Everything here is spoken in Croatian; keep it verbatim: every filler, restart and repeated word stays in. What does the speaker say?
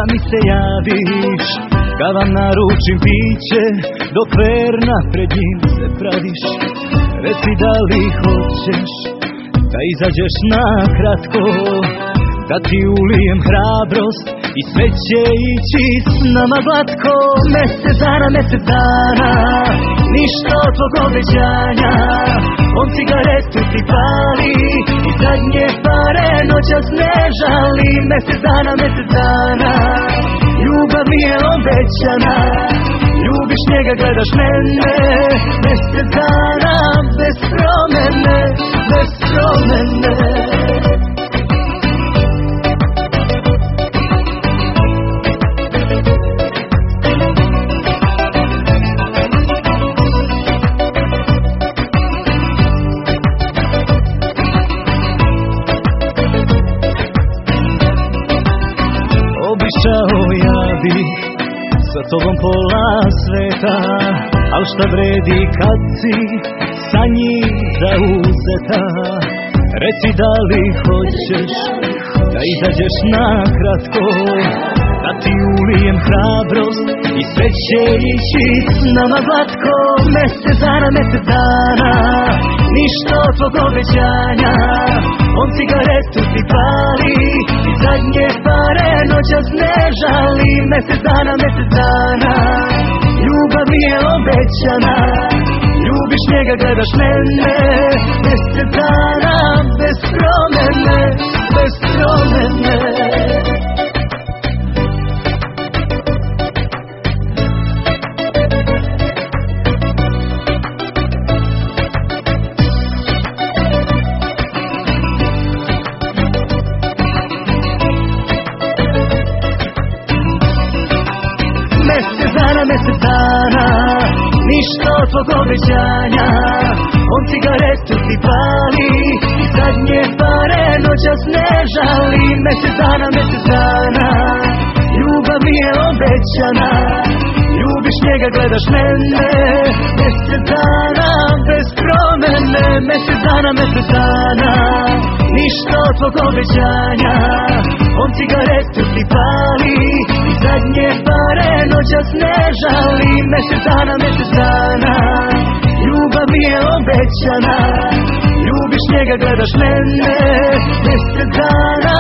da mi se javiš, kad vam naručim piće, dok verna pred njim se praviš. Reci da li hoćeš da izađeš na kratko, da ti ulijem hrabrost i sve će ići s nama glatko. Mesec dana, mesec dana, ništa od tvog obećanja. On cigaretu ti pali i zadnje pare noćas ne žali. Mesec dana, mesec dana, ljubav mi je obećana. Ljubiš njega, gledaš mene. Mesec dana, bez promene, bez promene. Obišao ja bi sa tobom pola sveta, al šta vredi kad si sa njim zauzeta. Reci da li hoćeš da izađeš na kratko, da ti ulijem hrabrost i sve će ići s nama glatko. Mesec dana, mesec dana, ništa od tvog obećanja. On cigaretu ti pali i zadnje pare noćas ne žali. Mesec dana, mesec dana, ljubav mi je obećana. Ljubiš njega, gledaš mene. Mesec dana, bez promene, bez promene. Mesec dana, mesec dana, ništa od tvog obećanja. On cigaretu ti pali i zadnje pare noćas ne žali. Mesec dana, mesec dana, ljubav mi je obećana. Ljubiš njega, gledaš mene. Mesec dana, bez promene. Mesec dana, mesec dana, ništa od tvog obećanja. On cigaretu ti pali i zadnje pare noćas ne žali. Mesec dana, mesec dana, ljubav mi je obećana. Ljubiš njega, gledaš mene. Mesec dana,